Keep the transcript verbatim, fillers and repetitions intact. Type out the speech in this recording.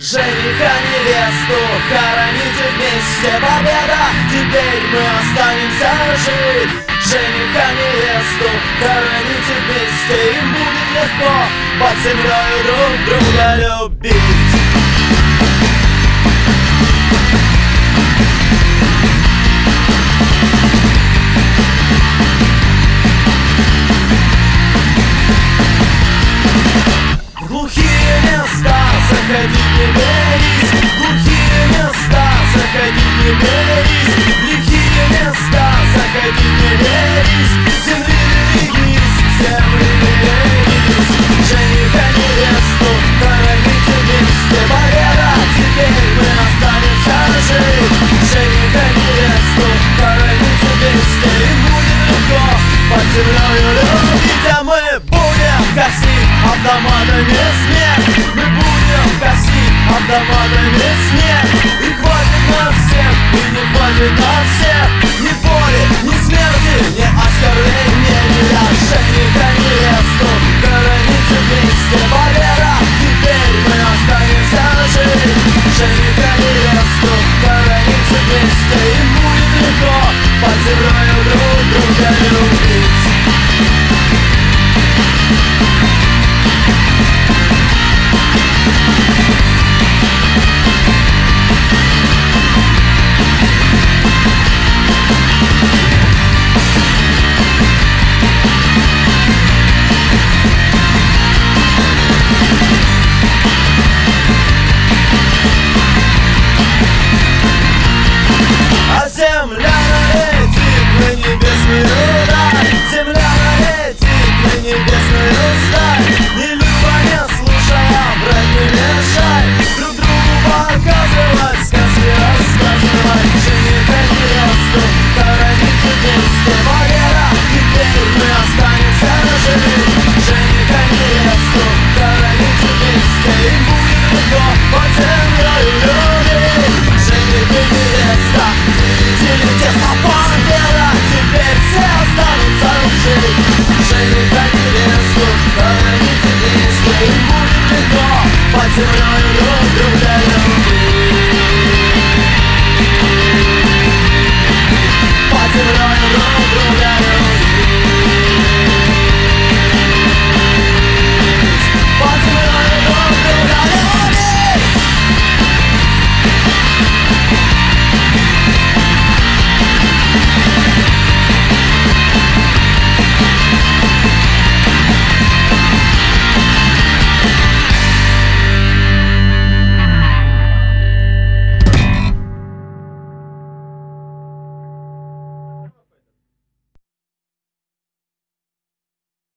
Жениха, невесту хороните вместе. Победа, теперь мы останемся жить. Жениха, невесту хороните вместе. Им будет легко под землей друг друга любить. В глухие места заходить не берись, в глухие места заходить не берись, в лихие места заходить не берись, земли берегись, земли берегись. Жениха, невесту хороните вместе. Победа, теперь мы останемся жить. Жениха, невесту хороните вместе. Им будет легко под землей любить. А мы будем гасить автоматами снег. Мы будем гасить автоматами снег. И хватит на всех, и не хватит на всех. Ни боли, ни смерти, ни оскорбления. Жениха, невесту хороните вместе. Победа, теперь мы останемся жить. Жениха, невесту хороните вместе. Им будет легко под землей друг друга любить. А земля налетит на небесный удар. Земля налетит на небесный удар. Не люба, не слушая, брать не мешай. Друг другу показывать, сказки рассказывать. Жениха, невесту хороните вместе. Победа, теперь мы останемся жить. Жениха, невесту хороните вместе. Им будет легко под землей любить. Жениха, невеста, тесно, победа, теперь все останутся жить. Жениха, невесту хороните вместе. Им будет легко под землей друг друга